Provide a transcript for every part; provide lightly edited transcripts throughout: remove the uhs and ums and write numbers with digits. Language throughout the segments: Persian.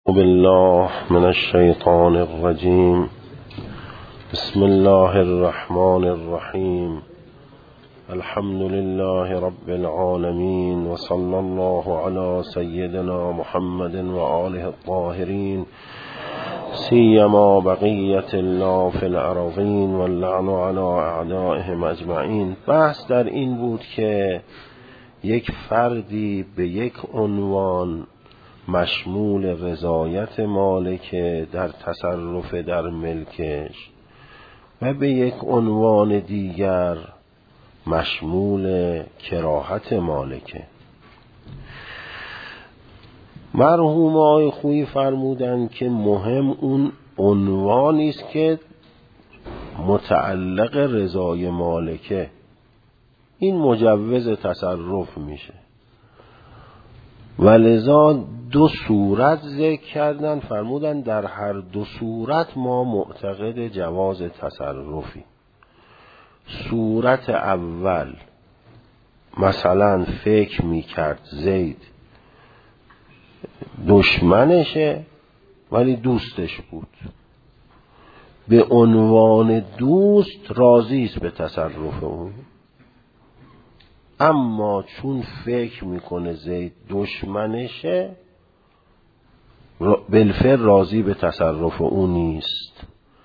بالله من الشیطان الرجیم. بسم الله الرحمن الرحیم. الحمد لله رب العالمین و صلی الله علی سیدنا محمد و آله الطاهرین، سیما بقیت الله فی الارضین و اللعن علی اعدائهم اجمعین. بحث در این بود که یک فردی به یک عنوان مشمول رضایت مالک در تصرف در ملکش و به یک عنوان دیگر مشمول کراهت مالکه. مرحوم آقای خویی فرمودن که مهم اون عنوانی است که متعلق رضای مالکه، این مجوز تصرف میشه. ولذا دو صورت ذکر کردن، فرمودن در هر دو صورت ما معتقد جواز تصرفی. صورت اول مثلا فکر میکرد زید دشمنشه ولی دوستش بود، به عنوان دوست راضی است به تصرف اون، اما چون فکر میکنه زید دشمنشه بالفعل راضی به تصرف اون نیست.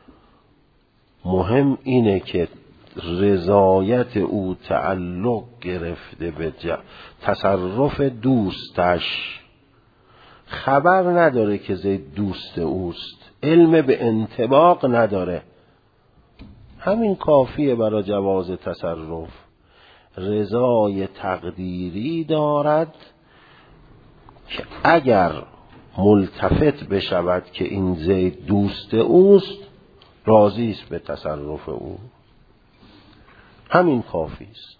مهم اینه که رضایت او تعلق گرفته به تصرف دوستش، خبر نداره که زید دوست اوست، علم به انطباق نداره، همین کافیه برای جواز تصرف. رضای تقدیری دارد که اگر ملتفت بشود که این زید دوست اوست راضی است به تصرف او، همین کافی است.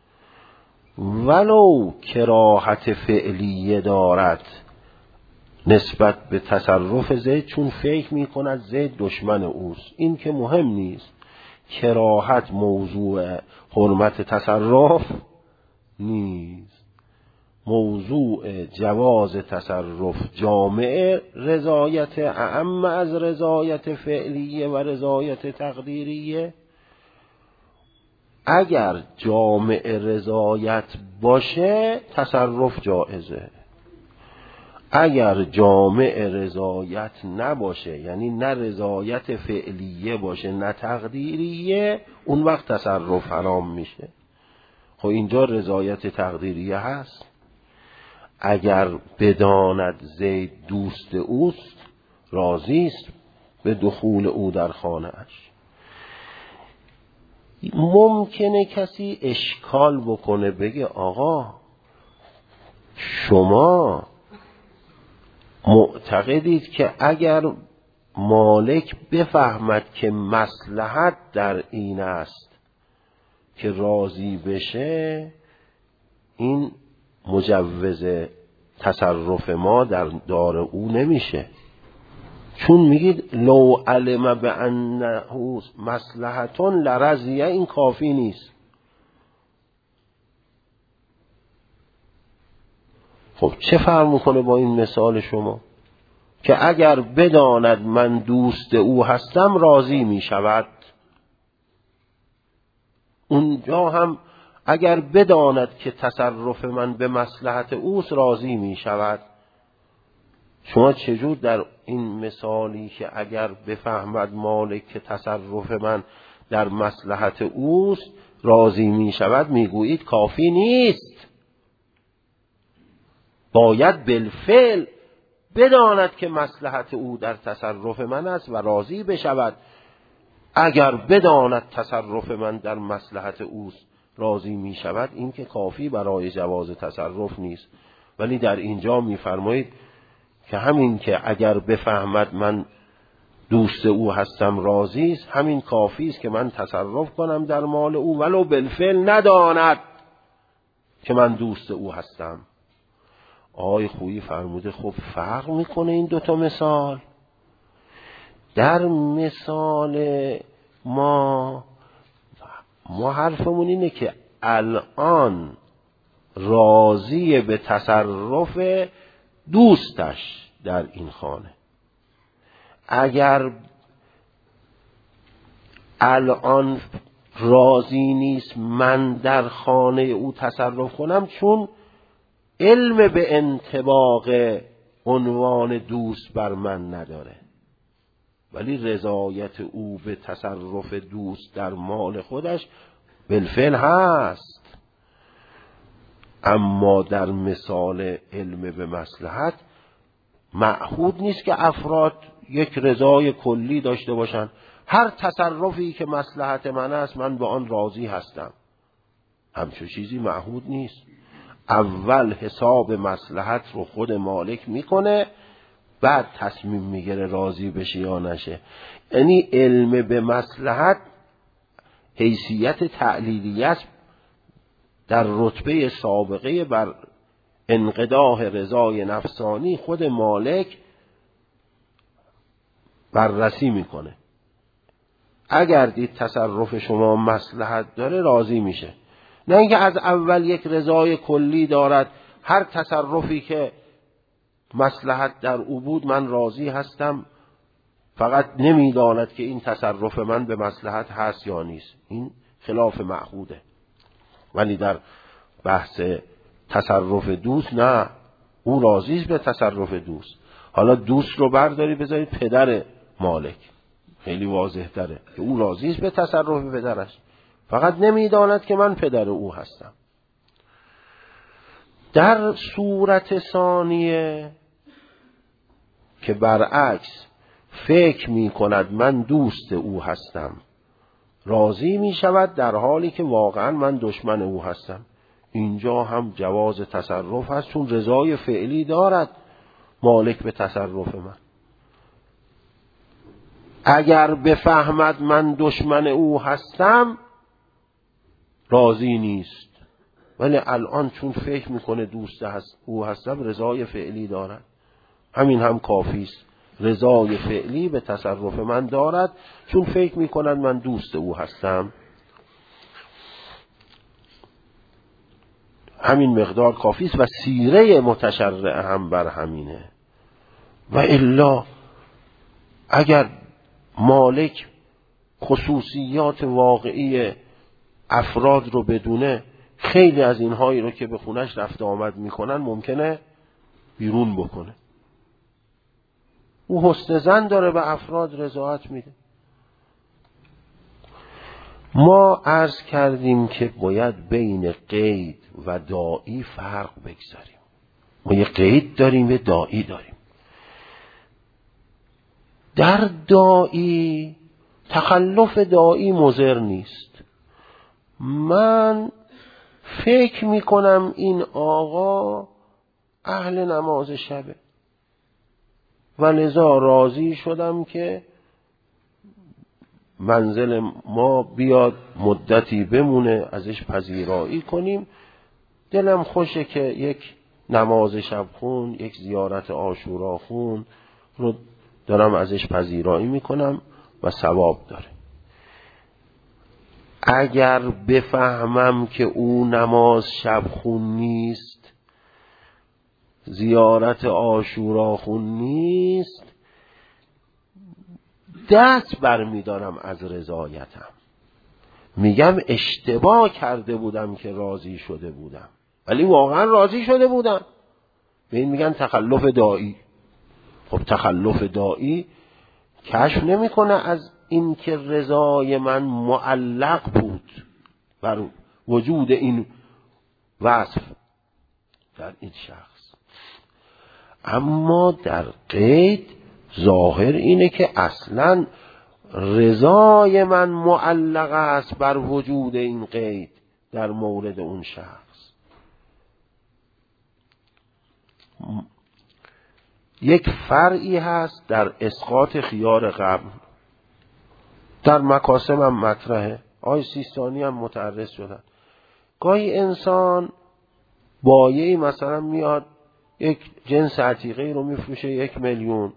ولو کراهت فعلیه دارد نسبت به تصرف زید، چون فکر می کند زید دشمن اوست، این که مهم نیست. کراهت موضوع حرمت تصرف نیست، موضوع جواز تصرف جامع رضایت اعم از رضایت فعلیه و رضایت تقدیریه. اگر جامع رضایت باشه تصرف جائزه، اگر جامع رضایت نباشه، یعنی نه رضایت فعلیه باشه نه تقدیریه، اون وقت تصرف حرام میشه. خب اینجا رضایت تقدیریه هست. اگر بداند زید دوست اوست راضی است به دخول او در خانه اش. ممکنه کسی اشکال بکنه بگه آقا شما معتقدید که اگر مالک بفهمد که مصلحت در این است که راضی بشه، این مجوز تصرف ما در دار او نمیشه، چون میگید لو علم بانه مصلحتون لرضیه، این کافی نیست. خب چه فرق میکنه با این مثال شما که اگر بداند من دوست او هستم راضی میشود؟ اونجا هم اگر بداند که تصرف من به مصلحت اوست راضی میشود. شما چجور در این مثالی که اگر بفهمد مالک که تصرف من در مصلحت اوست راضی میشود میگویید کافی نیست؟ باید بالفعل بداند که مصلحت او در تصرف من است و راضی بشود. اگر بداند تصرف من در مصلحت اوست راضی می شود، این که کافی برای جواز تصرف نیست. ولی در اینجا می فرمایید که همین که اگر بفهمد من دوست او هستم راضی است، همین کافی است که من تصرف کنم در مال او ولو بالفعل نداند که من دوست او هستم. آقای خویی فرموده خب فرق میکنه این دوتا مثال. در مثال ما حرفمون اینه که الان راضی به تصرف دوستش در این خانه. اگر الان راضی نیست من در خانه او تصرف کنم، چون علم به انطباق عنوان دوست بر من نداره، ولی رضایت او به تصرف دوست در مال خودش بالفعل هست. اما در مثال علم به مصلحت معهود نیست که افراد یک رضای کلی داشته باشند. هر تصرفی که مصلحت من است من به آن راضی هستم، همچون چیزی معهود نیست. اول حساب مصلحت رو خود مالک میکنه، بعد تصمیم میگیره راضی بشه یا نشه. یعنی علم به مصلحت حیثیت تعلیلیه است، در رتبه سابقه بر انقداح رضای نفسانی خود مالک بررسی میکنه. اگر دید تصرف شما مصلحت داره راضی میشه، نه اینکه از اول یک رضای کلی دارد هر تصرفی که مصلحت در او بود من راضی هستم، فقط نمیداند که این تصرف من به مصلحت هست یا نیست. این خلاف معهوده. ولی در بحث تصرف دوست نه، او راضی است به تصرف دوست. حالا دوست رو برداری بذارید پدر مالک، خیلی واضح تره که او راضی است به تصرف پدرش، فقط نمیداند که من پدر او هستم. در صورت ثانیه که برعکس فکر می کند من دوست او هستم، راضی می شود در حالی که واقعا من دشمن او هستم، اینجا هم جواز تصرف هست، چون رضای فعلی دارد مالک به تصرف من. اگر بفهمد من دشمن او هستم راضی نیست، ولی الان چون فکر میکنه دوست او هستم رضای فعلی دارد، همین هم کافی است. رضای فعلی به تصرف من دارد چون فکر میکند من دوست او هستم، همین مقدار کافی است و سیره متشرع هم بر همینه. و الا اگر مالک خصوصیات واقعی افراد رو بدونه، خیلی از اینهایی رو که به خونش رفت آمد میکنن ممکنه بیرون بکنه. او حسن ظن داره به افراد رضایت میده. ما عرض کردیم که باید بین قید و داعی فرق بگذاریم. ما یه قید داریم یه داعی داریم. در داعی تخلف داعی مضر نیست. من فکر میکنم این آقا اهل نماز شبه و لذا راضی شدم که منزل ما بیاد مدتی بمونه، ازش پذیرایی کنیم. دلم خوشه که یک نماز شب خون، یک زیارت عاشورا خون رو دارم ازش پذیرایی میکنم و ثواب داره. اگر بفهمم که او نماز شب خون نیست، زیارت عاشورا خون نیست، دست برمیدارم از رضایتم، میگم اشتباه کرده بودم که راضی شده بودم، ولی واقعا راضی شده بودم. به این میگن تخلف داعی. خب تخلف داعی کشف نمیکنه از این که رضای من معلق بود بر وجود این وصف در این شخص. اما در قید ظاهر اینه که اصلا رضای من معلق است بر وجود این قید در مورد اون شخص. یک فرعی هست در اسقاط خیار قبل، در مکاسب هم مطرحه، آقای سیستانی هم متعرض شدن. گاهی انسان بایعی مثلا میاد یک جنس عتیقه رو میفروشه 1 میلیون،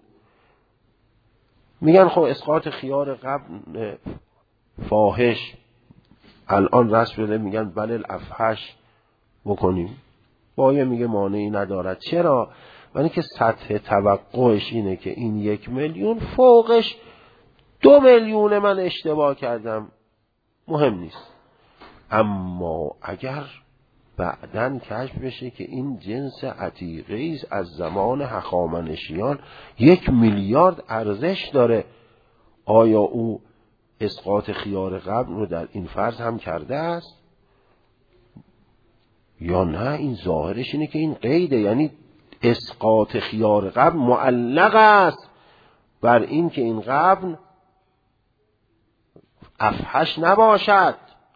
میگن خب اسقاط خیار قبل فاحش الان رسم شده، میگن بله الافحش بکنیم. بایع میگه مانعی ندارد. چرا؟ ولی که سطح توقعش اینه که این 1 میلیون، فوقش 2 میلیون من اشتباه کردم، مهم نیست. اما اگر بعداً کشف بشه که این جنس عتیقه است از زمان هخامنشیان 1 میلیارد ارزش داره، آیا او اسقاط خیار قبل رو در این فرض هم کرده است یا نه؟ این ظاهرش اینه که این قیده، یعنی اسقاط خیار قبل معلق است بر این که این قبل افحش نباشد.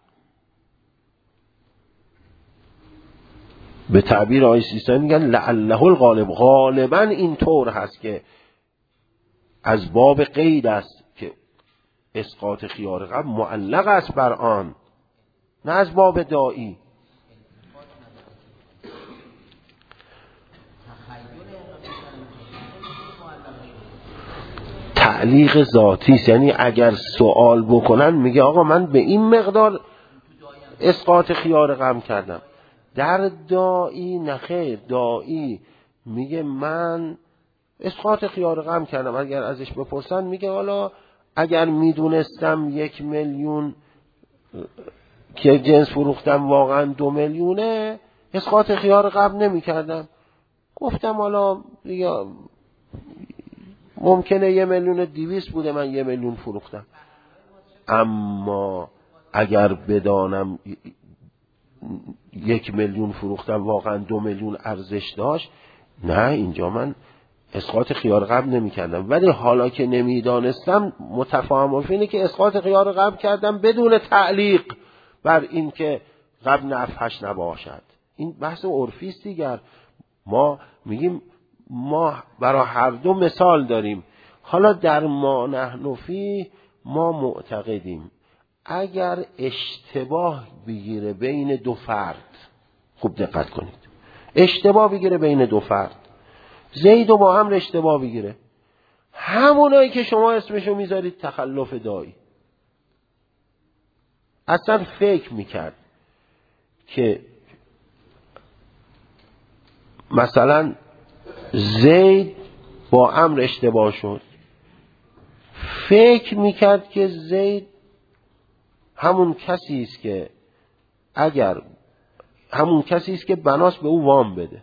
به تعبیر آقای سیستانی میگن لعله الغالب، غالبا این طور هست که از باب قید است که اسقاط خیار قبل معلق است بر آن، نه از باب داعی. تعلیق ذاتی است، یعنی اگر سوال بکنن میگه آقا من به این مقدار اسقاط خیار قبل کردم. در داعی نخیر، داعی میگه من اسقاط خیار غم کردم. اگر ازش بپرسن میگه حالا اگر میدونستم 1 میلیون که جنس فروختم واقعا 2 میلیونه اسقاط خیار غم نمی کردم. گفتم حالا دیگه ممکنه 1,200,000 بوده من 1 میلیون فروختم. اما اگر بدانم 1 میلیون فروختم واقعا 2 میلیون ارزش داشت، نه اینجا من اسقاط خیار قبل نمی کردم. ولی حالا که نمیدانستم متفاهم اینه که اسقاط خیار قبل کردم بدون تعلیق بر این که قبل نفحش نباشد. این بحث عرفی است دیگر. ما میگیم ما برای هر دو مثال داریم. حالا در ما نحن فیه ما معتقدیم اگر اشتباه بگیره بین 2 فرد، خوب دقت کنید، اشتباه بگیره بین 2 فرد، زید و با عمرو اشتباه بگیره، همونایی که شما اسمشو میذارید تخلف داعی. اصلا فکر میکرد که مثلا زید با عمرو اشتباه شد، فکر میکرد که زید همون کسی است که بناست به او وام بده.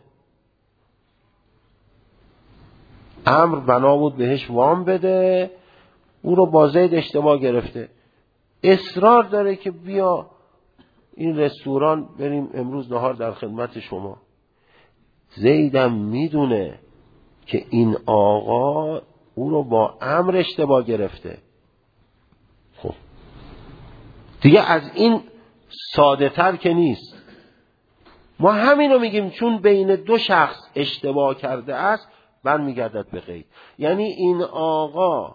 عمرو بنا بود بهش وام بده، او رو با زید اشتباه گرفته. اصرار داره که بیا این رستوران بریم امروز نهار در خدمت شما. زیدم میدونه که این آقا او رو با عمرو اشتباه گرفته. خب دیگه از این ساده تر که نیست. ما همین رو میگیم چون بین 2 شخص اشتباه کرده است برمیگردد به قید. یعنی این آقا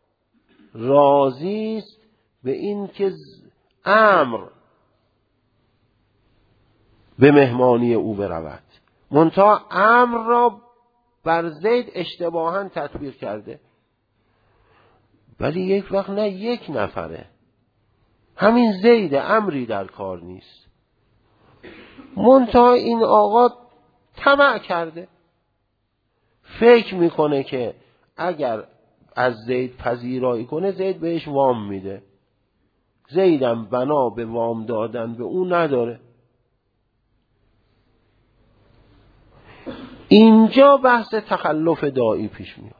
راضی است به این که عمرو به مهمانی او برود، منتها عمرو را بر زید اشتباهاً تطبیق کرده. ولی یک وقت نه 1 نفره، همین زید، عمری در کار نیست، منتها این آقا طمع کرده، فکر میکنه که اگر از زید پذیرایی کنه زید بهش وام میده، زیدم بنا به وام دادن به اون نداره. اینجا بحث تخلف داعی پیش میاد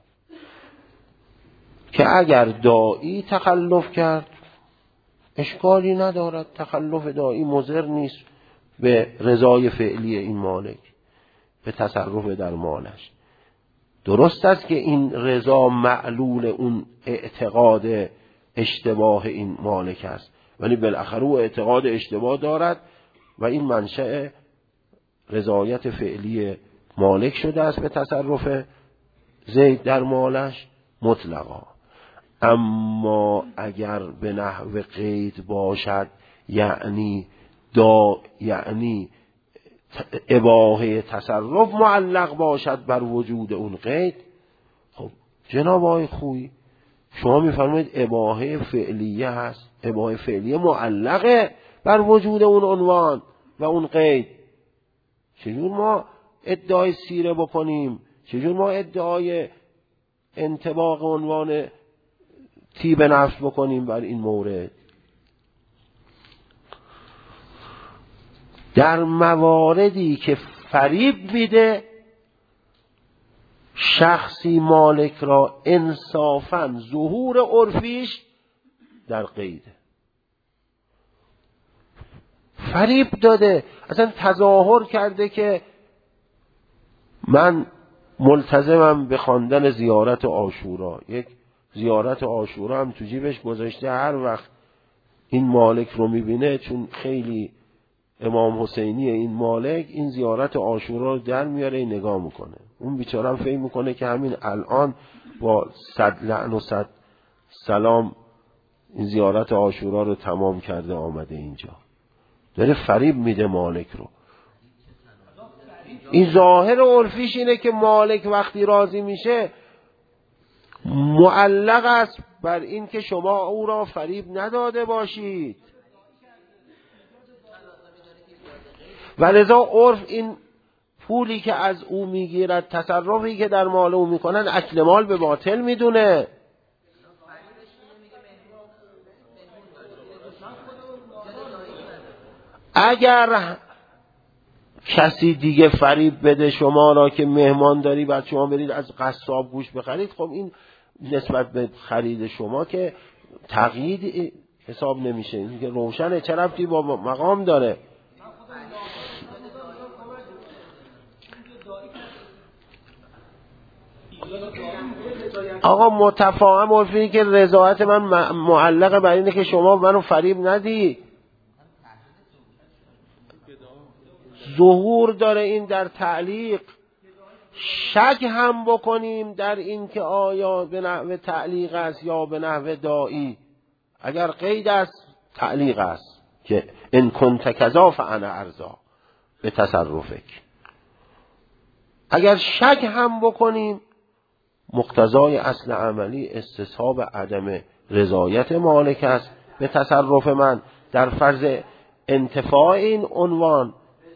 که اگر داعی تخلف کرد اشکالی ندارد، تخلف داعی مضر نیست به رضای فعلی این مالک، به تصرف در مالش. درست است که این رضا معلول اون اعتقاد اشتباه این مالک است، ولی بالاخره او اعتقاد اشتباه دارد و این منشأ رضایت فعلی مالک شده است به تصرف زید در مالش مطلقا. اما اگر به نحو قید باشد، یعنی اباحه تصرف معلق باشد بر وجود اون قید، خب جناب آقای خویی شما میفرمایید اباحه فعلیه هست، اباحه فعلیه معلقه بر وجود اون عنوان و اون قید. چجور ما ادعای سیره بکنیم چجور ما ادعای انطباق عنوان طیب نفس بکنیم بر این مورد؟ در مواردی که فریب میده شخصی مالک را انصافاً ظهور عرفیش در قیده، فریب داده، اصلا تظاهر کرده که من ملتزمم به خواندن زیارت عاشورا، یک زیارت عاشورا هم تو جیبش گذاشته، هر وقت این مالک رو میبینه، چون خیلی امام حسینی این مالک، این زیارت عاشورا رو در میاره نگاه میکنه. اون بیچاره هم فکر میکنه که همین الان با 100 لعن و 100 سلام این زیارت عاشورا رو تمام کرده آمده اینجا. داره فریب میده مالک رو. این ظاهر عرفیش اینه که مالک وقتی راضی میشه معلق است بر این که شما او را فریب نداده باشید، و لذا عرف این پولی که از او میگیرد، تصرفی که در مال او میکنن، اکل مال به باطل میدونه. اگر کسی دیگه فریب بده شما را که مهمان داری بعد شما برید از قصاب گوش بخرید، خب این نسبت به خرید شما که تقیید حساب نمیشه، این که روشنه، چه ربطی با مقام داره. آقا متفاهم عرفی که رضایت من معلقه بر اینه که شما منو فریب ندی. ظهور داره این در تعلیق. شک هم بکنیم در این که آیا به نحو تعلیق است یا به نحو داعی. اگر قید است تعلیق است که ان کنت کذا فانا ارضا به تصرفک. اگر شک هم بکنیم مقتضای اصل عملی استصحاب عدم رضایت مالک است به تصرف من در فرض انتفاع این عنوان.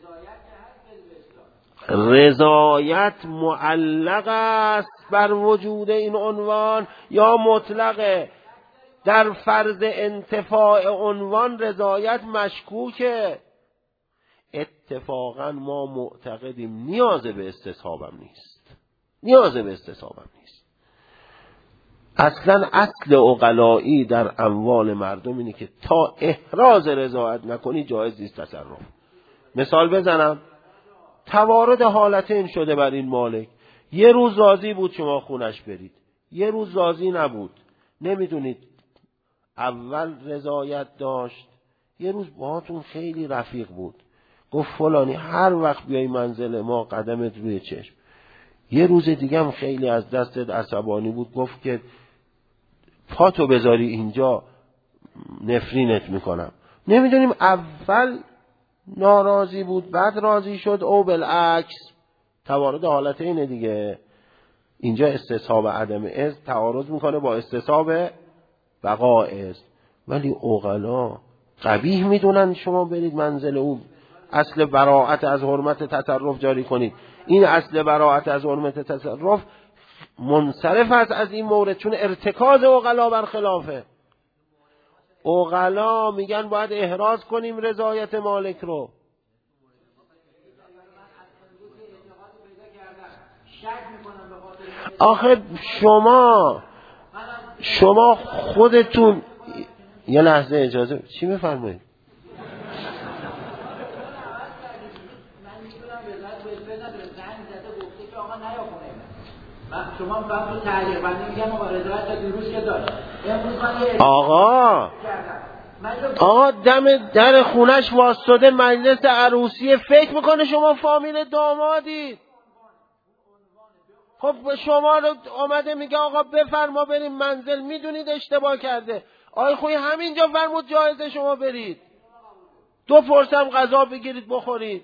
رضایت معلق است بر وجود این عنوان یا مطلقه؟ در فرض انتفاع عنوان رضایت مشکوکه. اتفاقا ما معتقدیم نیاز به استصحابم نیست، نیاز به استصحابم نیست. اصلا اصل عقلایی در اموال مردم اینه که تا احراز رضایت نکنی جایز نیست تصرف. مثال بزنم، توارد حالتین شده بر این مالک. یه روز راضی بود شما خونش برید، یه روز راضی نبود، نمیدونید اول رضایت داشت، یه روز باهاتون خیلی رفیق بود، گفت فلانی هر وقت بیای منزل ما قدمت روی چشم. یه روز دیگه هم خیلی از دستت عصبانی بود، گفت که پاتو بذاری اینجا نفرینت میکنم. نمیدونیم اول ناراضی بود بعد راضی شد او بالعکس. توارد حالت اینه دیگه. اینجا استصحاب عدم است تعارض میکنه با استصحاب بقا است. ولی عقلا قبیح میدونن شما برید منزل او، اصل براءت از حرمت تصرف جاری کنید. این اصل براءت از حرمت تصرف منصرف است از این مورد، چون ارتکاز عقلا برخلافه. عقلا میگن باید احراز کنیم رضایت مالک رو. آخه شما خودتون یه لحظه اجازه، چی میفرمایید؟ شما بعد تعلیق بندی میگم آقا رضایت تا دیروز که داشت، امروز آقا دم در خونش واسطه مجلس عروسی فکر میکنه شما فامیل دامادید. خب شما رو آمده میگه آقا بفرما بریم منزل، میدونید اشتباه کرده. آقای خوی همینجا فرمود جایزه شما برید 2 فرصه هم غذا بگیرید بخورید.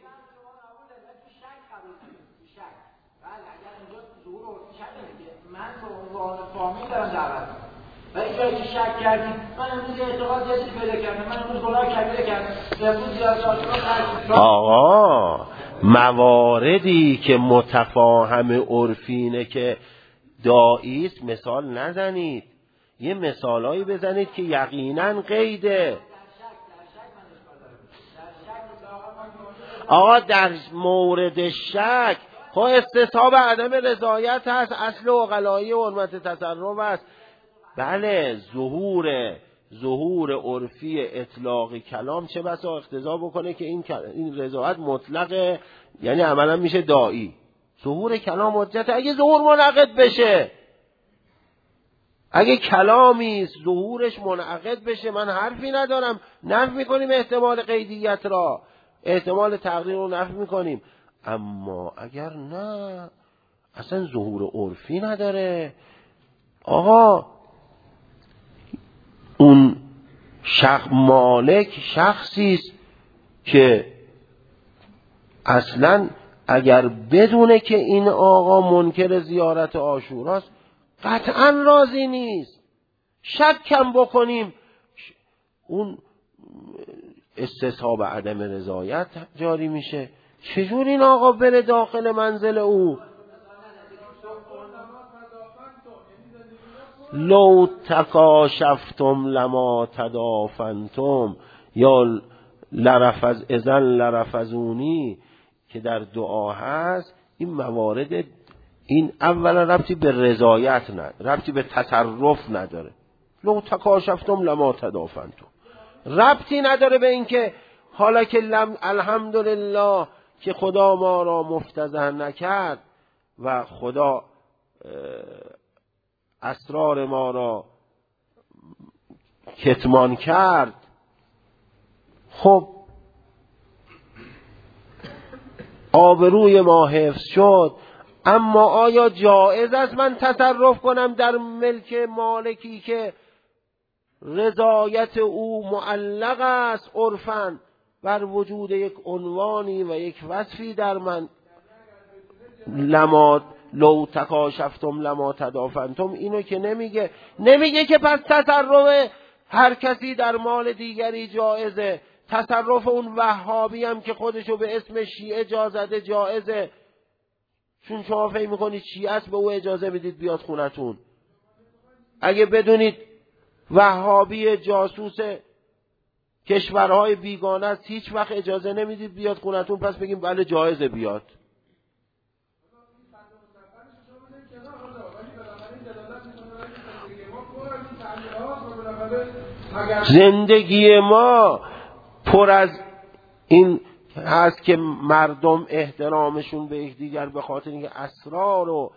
من به عنوان فامیل دارم دعوت ولی جایی که شک کردیم، من امروز اعتقاد زیادی پیدا کردم، من امروز گناه کبیره کردم، امروز زیاد ساعتون آقا مواردی که متفاهم عرفینه که داعیست مثال نزنید، یه مثالایی بزنید که یقینا قیده. آقا در مورد شک خب استصحاب عدم رضایت هست، اصل عقلایی حرمت تصرف است. بله ظهور عرفی اطلاق کلام چه بسا اقتضا بکنه که این رضایت مطلقه، یعنی عملا میشه داعی. ظهور کلام حجت، اگه ظهور منعقد بشه، اگه کلامی ظهورش منعقد بشه، من حرفی ندارم، نفی میکنیم احتمال قیدیت را، احتمال تقریر رو نفی میکنیم. اما اگر نه اصلا ظهور عرفی نداره، آقا اون مالک شخصی است که اصلا اگر بدونه که این آقا منکر زیارت عاشوراست قطعا راضی نیست، شک کم بکنیم اون استصحاب عدم رضایت جاری میشه. چجور این آقا بره داخل منزل او؟ لو تکاشفتم لما تدافنتم یا لرفزونی که در دعا هست. این موارد این اولا ربطی به رضایت نداره، ربطی به تصرف نداره. لو تکاشفتم لما تدافنتم ربطی نداره به این که حالا که الحمدلله که خدا ما را مفتضح نکرد و خدا اسرار ما را کتمان کرد. خب آبروی ما حفظ شد، اما آیا جایز است من تصرف کنم در ملک مالکی که رضایت او معلق است عرفاً بر وجود یک عنوانی و یک وصفی در من؟ لو تکاشفتم لما تدافنتم اینو که نمیگه که پس تصرف هر کسی در مال دیگری جایزه، تصرف اون وهابی هم که خودشو به اسم شیعه جا زده جایزه، چون شما فکر میکنید شیعه است به او اجازه میدید بیاد خونتون. اگه بدونید وهابی جاسوس کشورهای بیگانه است هیچ وقت اجازه نمیدید بیاد خونتون، پس بگیم بله جایزه بیاد. زندگی ما پر از این هست که مردم احترامشون به یکدیگر به خاطر اینکه اسرار و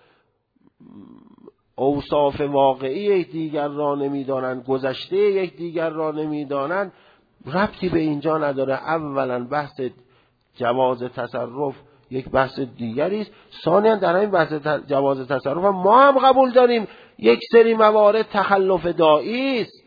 اوصاف واقعی یکدیگر را نمیدانند، گذشته یکدیگر را نمیدانند، ربطی به اینجا نداره. اولا بحث جواز تصرف یک بحث دیگری است. ثانیا در این بحث جواز تصرف ما هم قبول داریم یک سری موارد تخلف داعی است.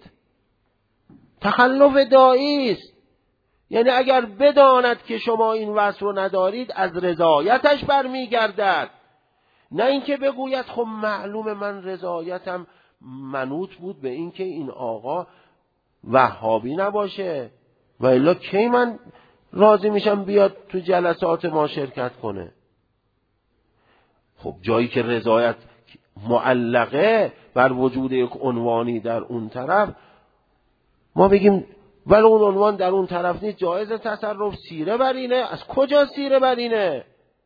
تخلف داعی است، یعنی اگر بداند که شما این وصف رو ندارید از رضایتش برمیگردد، نه اینکه بگوید خب معلوم من رضایتم منوط بود به اینکه این آقا وهابی نباشه و الا کی من راضی میشم بیاد تو جلسات ما شرکت کنه. خب جایی که رضایت معلقه بر وجود یک عنوانی در اون طرف، ما بگیم ولی اون عنوان در اون طرف نیست، جایز تصرف. سیره بر اینه. از کجا سیره بر اینه؟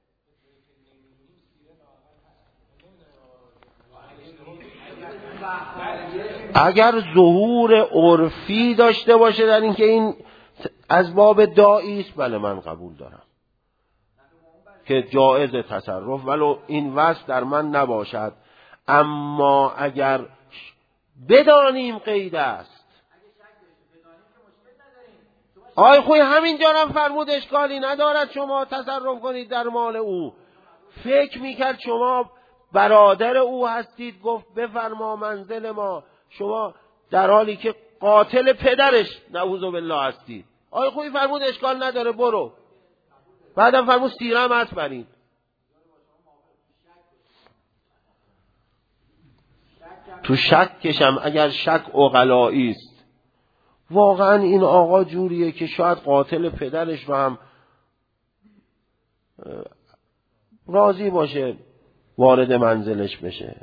اگر ظهور عرفی داشته باشه در اینکه این از باب داعی است، بله من قبول دارم که جایز تصرف ولو این وصف در من نباشد. اما اگر بدانیم قید است، آی خوی همینجا هم فرمود اشکالی ندارد شما تصرف کنید در مال او. فکر میکرد شما برادر او هستید، گفت بفرما منزل ما، شما در حالی که قاتل پدرش نعوذ بالله هستید. آی خوی فرمود اشکال نداره برو. بعدم فرمود سیرم هست برید. تو شکشم اگر شک عقلایی است. واقعا این آقا جوریه که شاید قاتل پدرش رو هم راضی باشه وارد منزلش بشه.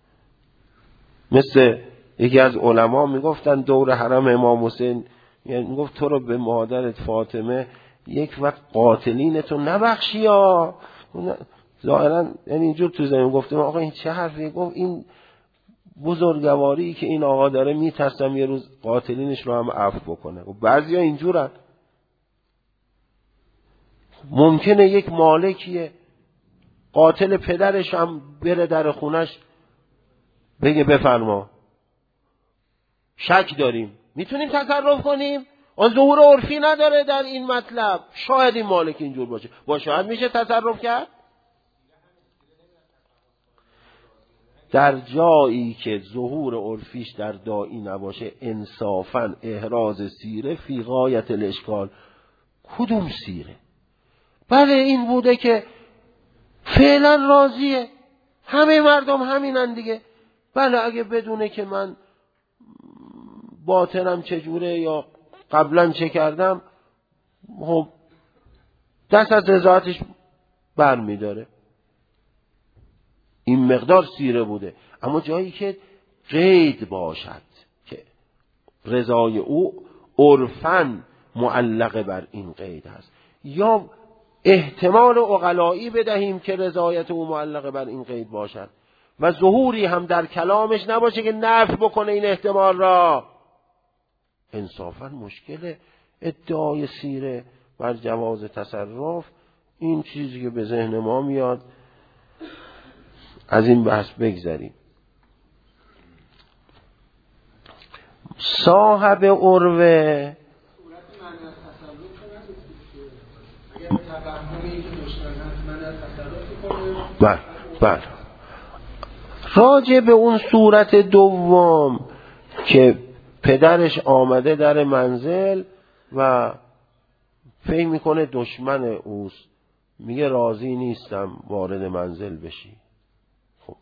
مثل یکی از علما میگفتن دور حرم امام حسین، یعنی میگفت تو رو به مادرت فاطمه یک وقت قاتلینتو نبخشی یا ظاهرا یعنی اینجور تو زمین گفتم آقا این چه حرفیه؟ گفت این بزرگواری که این آقا داره میترسم یه روز قاتلینش رو هم عفو بکنه. و بعضیا اینجورن. ممکنه یک مالکیه قاتل پدرش هم بره در خونش بگه بفرما شک داریم، میتونیم تصرف کنیم. آن ظهور عرفی نداره در این مطلب. شاید این مالک اینجور باشه، با شاید میشه تصرف کرد. در جایی که ظهور عرفیش در داعی نباشه انصافاً احراز سیره فی غایت الاشکال. کدوم سیره؟ بله این بوده که فعلا راضیه، همه مردم همینن دیگه. بله اگه بدونه که من باطنم چجوره یا قبلا چه کردم، خب دست از رضایتش بر میداره. این مقدار سیره بوده. اما جایی که قید باشد که رضای او عرفاً معلق بر این قید هست، یا احتمال عقلایی بدهیم که رضایت او معلق بر این قید باشد و ظهوری هم در کلامش نباشه که نفی بکنه این احتمال را، انصافاً مشکل ادعای سیره بر جواز تصرف. این چیزی که به ذهن ما میاد. از این بحث بگذریم. صاحب عروه بله راجع به اون صورت دوم که پدرش آمده در منزل و فکر میکنه دشمن اوست، میگه راضی نیستم وارد منزل بشی. خب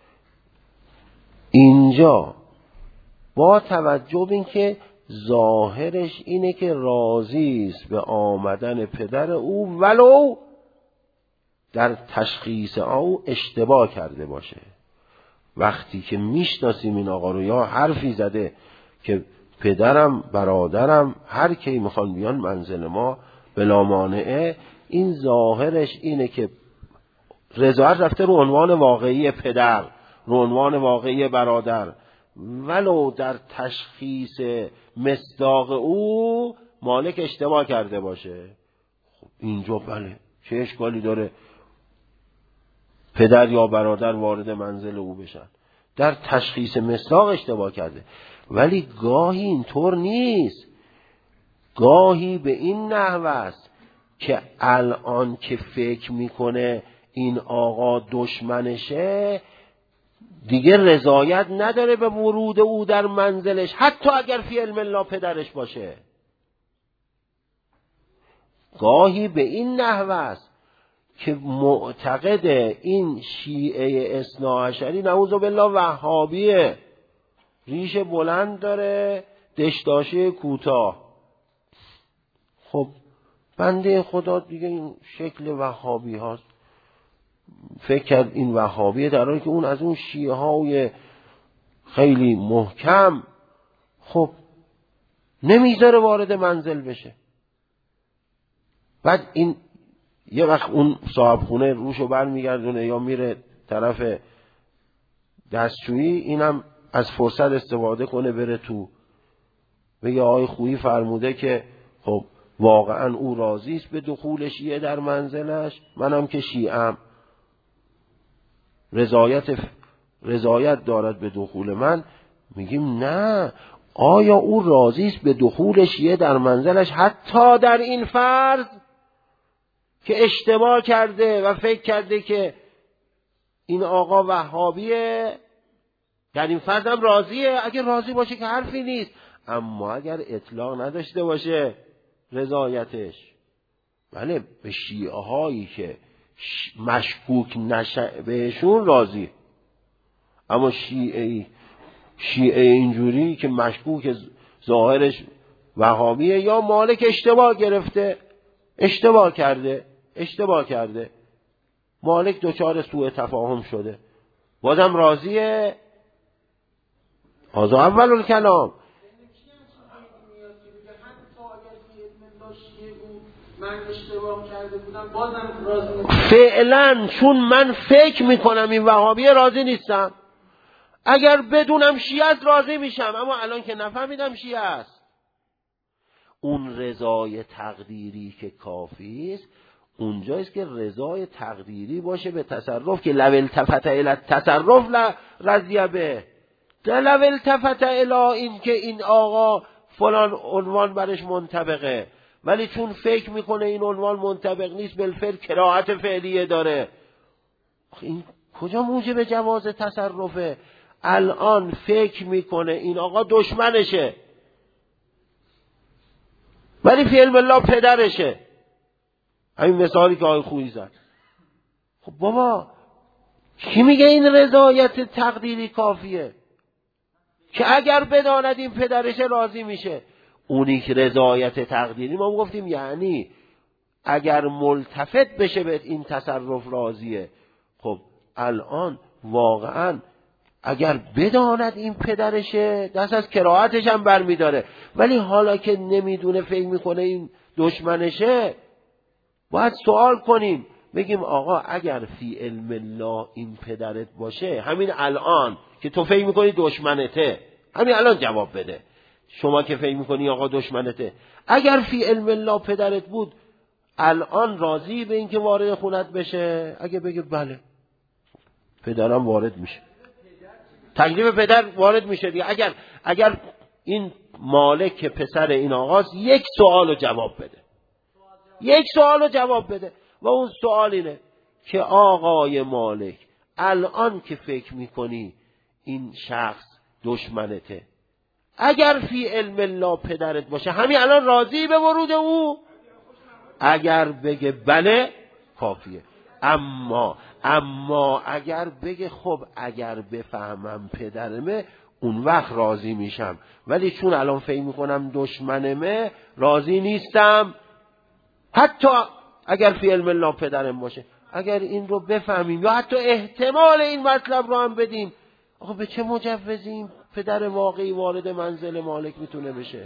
اینجا با توجه به این که ظاهرش اینه که راضی است به آمدن پدر او ولو در تشخیص او اشتباه کرده باشه. وقتی که میشناسیم این آقا رو یا حرفی زده که پدرم برادرم هر کی میخوان بیان منزل ما بلا مانعه، این ظاهرش اینه که رضایت رفته رو عنوان واقعی پدر، رو عنوان واقعی برادر، ولو در تشخیص مصداق او مالک اشتباه کرده باشه. خب اینجا بله چه اشکالی داره پدر یا برادر وارد منزل او بشن؟ در تشخیص مصداق اشتباه کرده. ولی گاهی اینطور نیست، گاهی به این نحو است که الان که فکر میکنه این آقا دشمنشه دیگه رضایت نداره به ورود او در منزلش، حتی اگر فی علم الله پدرش باشه. گاهی به این نحو است که معتقد این شیعه اثناعشری نعوذ بالله وهابیه، ریش بلند داره دشداشه کوتاه. خب بنده خدا دیگه این شکل وهابی هاست، فکر کرد این وهابیه، در حالی که اون از اون شیعه های خیلی محکم خب نمیذاره وارد منزل بشه. بعد این یه وقت اون صاحب خونه روشو بر میگردونه یا میره طرف دستشویی، اینم از فرصت استفاده کنه بره تو، بگه آقای خویی فرموده که خب واقعا او راضی است به دخول شیعه در منزلش، منم که شیعه‌ام رضایت دارد به دخول من. میگیم نه، آیا او راضی است به دخول شیعه در منزلش حتی در این فرض که اشتباه کرده و فکر کرده که این آقا وهابیه؟ در این فرض هم راضیه. اگر راضی باشه که حرفی نیست، اما اگر اطلاق نداشته باشه رضایتش، بله به شیعه هایی که مشکوک نشه بهشون راضی، اما شیعه‌ای شیعه اینجوری که مشکوک ظاهرش وهابیه، یا مالک اشتباه گرفته، اشتباه کرده، مالک دچار سوء تفاهم شده، بازم راضیه. هذا اول الکلام. من اشتباه کرده بودم بازم راضی. فعلا چون من فکر میکنم این وهابیه راضی نیستم. اگر بدونم شیعه است راضی میشم، اما الان که نفهمیدم شیعه است. اون رضای تقدیری که کافی است، اونجاییست که رضای تقدیری باشه به تصرف، که لو التفت الی التصرف رضی به، لو التفت الی این که این آقا فلان عنوان برش منطبقه، ولی چون فکر میکنه این عنوان منطبق نیست، بالفعل کراهت فعلیه داره. این کجا موجب جواز تصرفه؟ الان فکر میکنه این آقا دشمنشه، ولی فی علم الله پدرشه. همین مثالی که آقای خویی زد. خب بابا کی میگه این رضایت تقدیری کافیه؟ که اگر بداند این پدرشه راضی میشه. اونی که رضایت تقدیری ما گفتیم یعنی اگر ملتفت بشه به این تصرف راضیه. خب الان واقعا اگر بداند این پدرشه دست از کراهتش هم برمیداره، ولی حالا که نمیدونه فکر میکنه این دشمنشه، باید سوال کنیم بگیم آقا اگر فی علم الله این پدرت باشه، همین الان که تو فکر میکنی دشمنته، همین الان جواب بده. شما که فکر میکنی آقا دشمنته، اگر فی علم الله پدرت بود الان راضی به این که وارد خونت بشه؟ اگه بگه بله پدرم وارد میشه، تکلیف پدر وارد میشه دیگه. اگر این مالک پسر این آقاست، یک سوالو جواب بده، و اون سوال اینه که آقای مالک الان که فکر میکنی این شخص دشمنته، اگر فی علم الله پدرت باشه همین الان راضی به ورود او؟ اگر بگه بله کافیه. اما اگر بگه خب اگر بفهمم پدرمه اون وقت راضی میشم، ولی چون الان فکر میکنم دشمنمه راضی نیستم، حتی اگر فی علم الله پدرم باشه. اگر این رو بفهمیم یا حتی احتمال این مطلب رو هم بدیم، آقا به چه مجوزی این پدر واقعی وارد منزل مالک میتونه بشه؟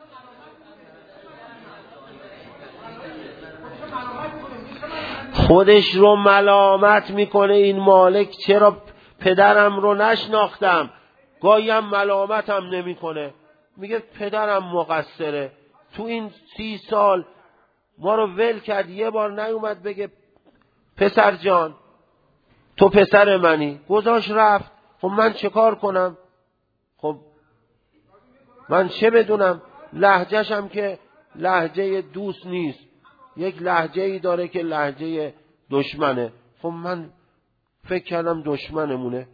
خودش رو ملامت میکنه این مالک، چرا پدرم رو نشناختم. گاهی هم ملامت هم نمیکنه، میگه پدرم مقصره، تو این 30 سال ما رو ول کرد، یه بار نیومد بگه پسر جان تو پسر منی، گذاشت رفت. خب من چه کار کنم؟ خب من چه بدونم؟ لهجه‌ش هم که لهجه دوست نیست، یک لهجه‌ای داره که لهجه دشمنه. خب من فکر کردم دشمنمونه.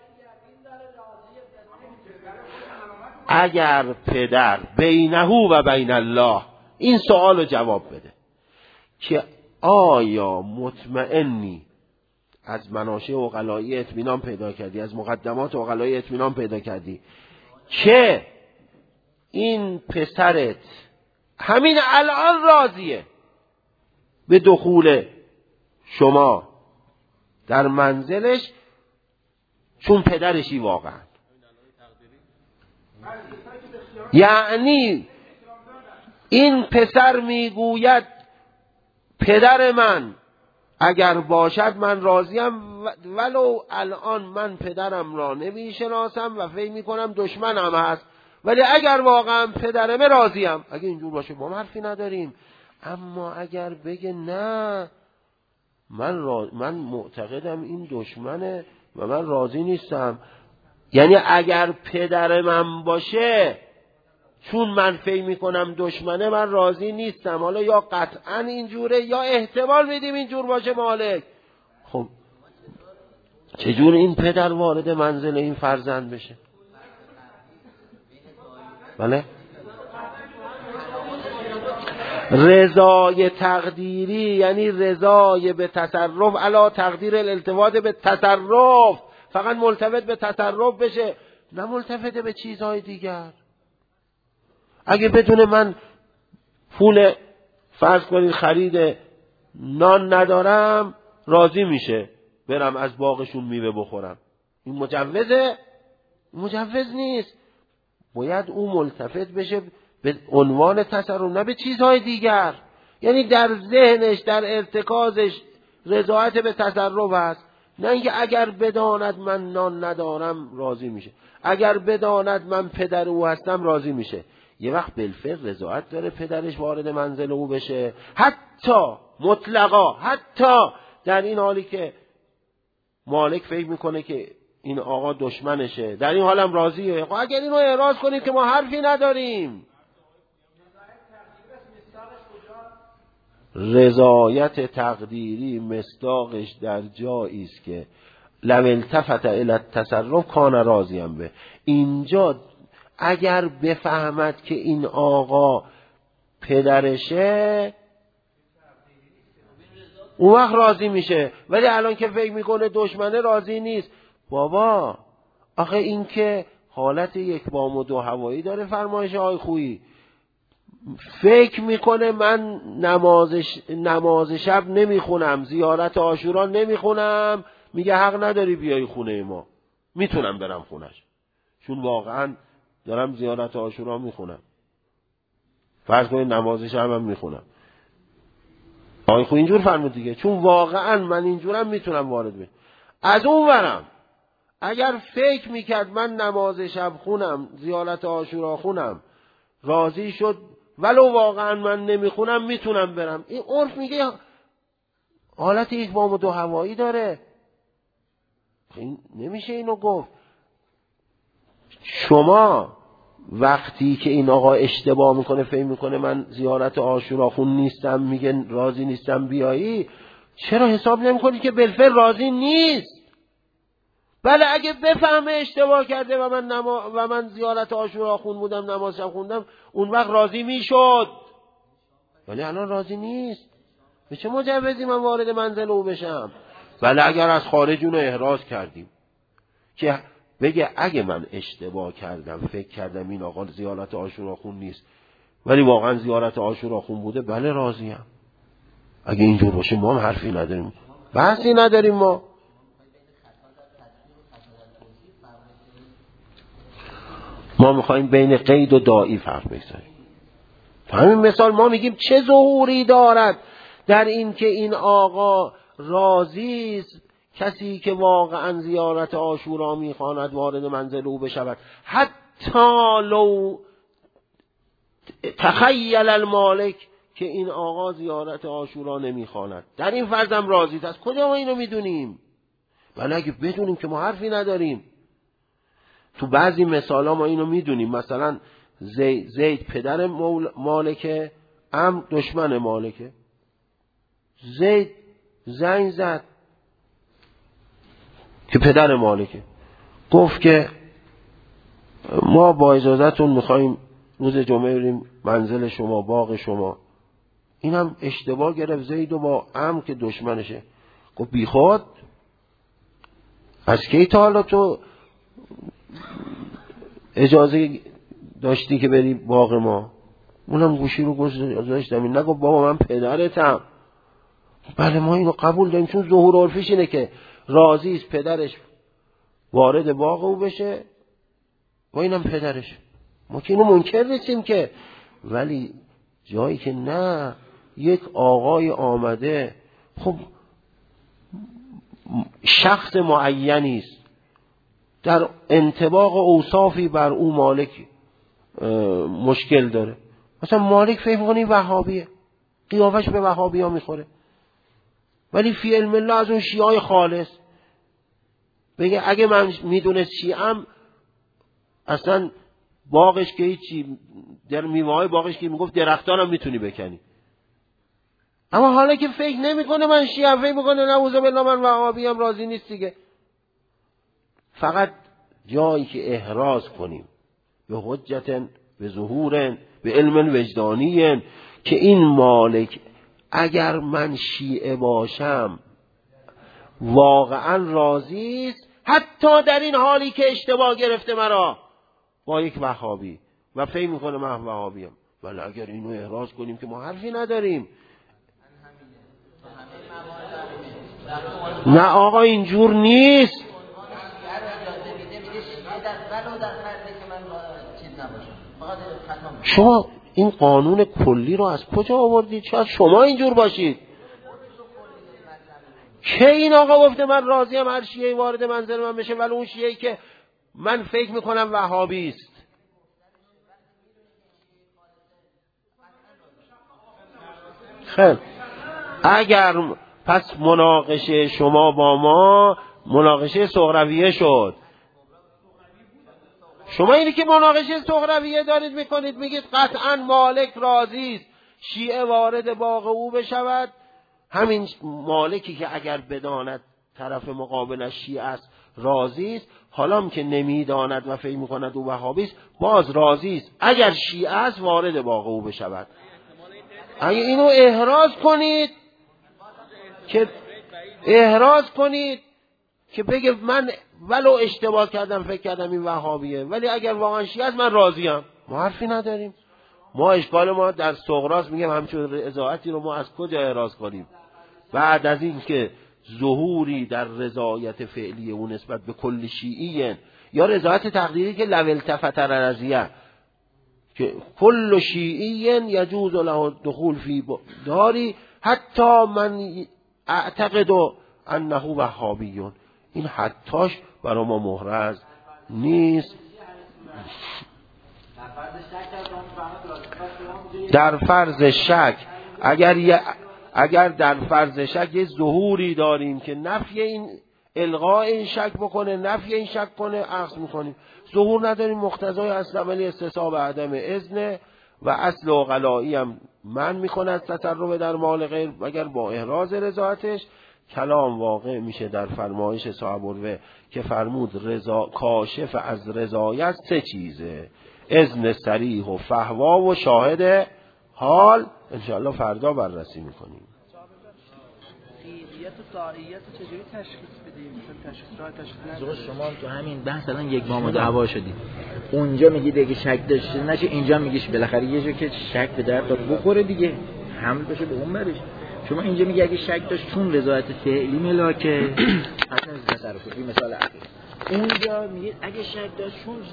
اگر پدر بینه و بین الله این سوال رو جواب بده که آیا مطمئنی از مناشئ عقلایی اطمینان پیدا کردی، از مقدمات عقلایی اطمینان پیدا کردی که این پسرت همین الان راضیه به دخول شما در منزلش چون پدرشی واقعا؟ یعنی این پسر میگوید پدر من اگر باشد من راضیم، ولو الان من پدرم را نمیشناسم و فکر میکنم دشمنم هست، ولی اگر واقعا پدرمه راضیم. اگه اینجور باشه ما حرفی نداریم. اما اگر بگه نه من معتقدم این دشمنه و من راضی نیستم، یعنی اگر پدر من باشه چون من فکر میکنم دشمنه من راضی نیستم، حالا یا قطعا اینجوره یا احتمال میدیم اینجور باشه مالک. خب چجور این پدر وارد منزل این فرزند بشه؟ بله؟ رضای تقدیری یعنی رضای به تصرف علا تقدیر الالتفات به تصرف، فقط ملتفت به تصرف بشه. نه ملتفت به چیزهای دیگر. اگه بدون من پول فرض کنید خرید نان ندارم راضی میشه برم از باغشون میوه بخورم. این مجوزه؟ مجوز نیست. باید اون ملتفت بشه به عنوان تصرف، نه به چیزهای دیگر. یعنی در ذهنش، در ارتکازش رضایت به تصرف هست، نه اینکه اگر بداند من نان ندارم راضی میشه، اگر بداند من پدر او هستم راضی میشه. یه وقت بالفعل رضایت داره پدرش وارد منزل او بشه، حتی مطلقا، حتی در این حالی که مالک فکر میکنه که این آقا دشمنشه، در این حالم راضیه. اگر اینو اعراض کنید که ما حرفی نداریم. رضایت تقدیری مصداقش در جایی است که لو التفت الی التصرف کان راضیا به. اینجا اگر بفهمد که این آقا پدرشه اون وقت راضی میشه، ولی الان که فکر میکنه دشمنه راضی نیست. بابا آخه این که حالت یک بام و دو هوایی داره. فرمایش آقای خویی فکر میکنه من نماز شب نمیخونم، زیارت عاشورا نمیخونم، میگه حق نداری بیای خونه ما، میتونم برم خونش چون واقعا دارم زیارت عاشورا میخونم، فرض کنید نماز شب هم میخونم. آقای خویی اینجور فرمود دیگه، چون واقعا من اینجورم میتونم وارد بشم. از اون ورم اگر فکر میکرد من نماز شب خونم، زیارت عاشورا خونم، راضی شد ولو واقعا من نمیخونم میتونم برم. این عرف میگه حالت یک بام و دو هوایی داره. این نمیشه اینو گفت. شما وقتی که این آقا اشتباه میکنه فکر میکنه من زیارت عاشورا خون نیستم، میگه راضی نیستم بیایی، چرا حساب نمیکنی که بالفعل راضی نیست؟ بله اگه بفهمه اشتباه کرده و من زیارت عاشورا خون بودم، نماز شب خوندم، اون وقت راضی میشد، ولی الان راضی نیست. به چه مجوزی من وارد منزل او بشم؟ بله اگر از خارج اونو احراز کردیم که بگه اگه من اشتباه کردم فکر کردم این آقا زیارت عاشورا خون نیست ولی واقعا زیارت عاشورا خون بوده، بله راضیم. اگه اینجور باشه ما هم حرفی نداریم، بحثی نداریم. ما میخوایم بین قید و داعی فرق بگذاریم. همین مثال ما میگیم چه ظهوری دارد در این که این آقا راضی است کسی که واقعا زیارت عاشورا میخواند وارد منزل او بشود، حتی لو تخیل المالک که این آقا زیارت عاشورا نمیخواند، در این فرضم راضی است. از کجا ما اینو میدونیم؟ ولی اگه بدونیم که ما حرفی نداریم. تو بعضی مثالا ما اینو میدونیم، مثلا زید پدر مالکه، عمرو دشمن مالکه. زید زنگ زد که پدر مالکه، گفت که ما با اجازهتون میخواییم روز جمعه بریم منزل شما، باغ شما. اینم اشتباه گرفت زید و با عمرو که دشمنشه. گفت بی خود از کی تا حالا تو اجازه داشتی که بری باغ ما؟ اونم گوشی رو گذاشتم، این نگفت بابا من پدرتم. بله ما اینو قبول داریم، چون ظهور عرفیش اینه که راضی است پدرش وارد باغ او بشه و اینم پدرش. ما که اینو منکر نیستیم که، ولی جایی که نه، یک آقای آمده، خب شخص معینی است، در انطباق اوصافی بر او مالک مشکل داره. مثلا مالک فکر می‌کنه وهابیه، قیافش به وهابی ها میخوره، ولی فی علم الله از اون شیعای خالص. بگه اگه من میدونست شیعم اصلا باغش که هیچی، در میوه‌های باغش که میگفت درختانم میتونی بکنی. اما حالا که فکر نمیکنه من شیعم، فکر میکنه نعوذ بالله من وهابی هم، راضی نیست دیگه. فقط جایی که احراز کنیم به حجت، به ظهور، به علم وجدانی که این مالک اگر من شیعه باشم واقعا راضی است، حتی در این حالی که اشتباه گرفته مرا با یک وهابی و فکر میکنه من وهابیم. ولی اگر اینو احراز کنیم که ما حرفی نداریم. نه آقا اینجور نیست. شما این قانون کلی رو از کجا آوردید؟ شاید شما اینجور باشید. که این آقا گفته من راضیم هر شیعه‌ای وارد منزل من بشه، ولی اون شیعه‌ای که من فکر میکنم وهابی است. خیلی اگر پس مناقشه شما با ما مناقشه صغرویه شد. شما اینی که مناقشه صغرویه دارید میکنید، میگید قطعا مالک راضی است شیعه وارد باغ او بشود. همین مالکی که اگر بداند طرف مقابلش شیعه است راضی است، حالا که نمیداند و فکر میکند او وهابی است باز راضی است اگر شیعه است وارد باغ او بشود. اگه اینو احراز کنید که بگه من ولو اشتباه کردم فکر کردم این وهابیه، ولی اگر واقعا شیعه است من راضیم. ما حرفی نداریم. ما اشکال ما در صغراست. میگم همچون رضایتی رو ما از کجا احراز کنیم؟ بعد از این که ظهوری در رضایت فعلی اون نسبت به کل شیعی یا رضایت تقدیری که لو التفت رضیه که کل شیعی یجوز له دخول فی داری حتی من اعتقد انه وهابیون. این حتاش برای ما محرز نیست. در فرض شک اگر در فرض شک یه ظهوری داریم که نفی این الغاء این شک بکنه، نفی این شک کنه، اخذ میکنیم. ظهور نداریم، مقتضای اصل عملی استصحاب عدم اذن و اصل عقلائی هم من میکند تصرف در مال غیر اگر با احراز رضایتش. کلام واقع میشه در فرمایش صاحب الروح که فرمود کاشف از رضایت سه چیزه: اذن صریح و فهوا و شاهد حال. انشاءالله فردا بررسی میکنیم. قیدیت و طاعیت چجوری تشخیص بدیم؟ مثلا تشخیص شما تو همین بحث الان یک بام دعوا شدید، اونجا میگید اگه شک داشته نشه، اینجا میگیش بالاخره یه جا که شک به درد بخوره دیگه حمل بشه به اون برش. شما اینجا میگه اگه شک داشت چون رضایت فعلی ملاکه اصلا تصرفی مثال اخیر. اونجا میگه اگه شک داشت چون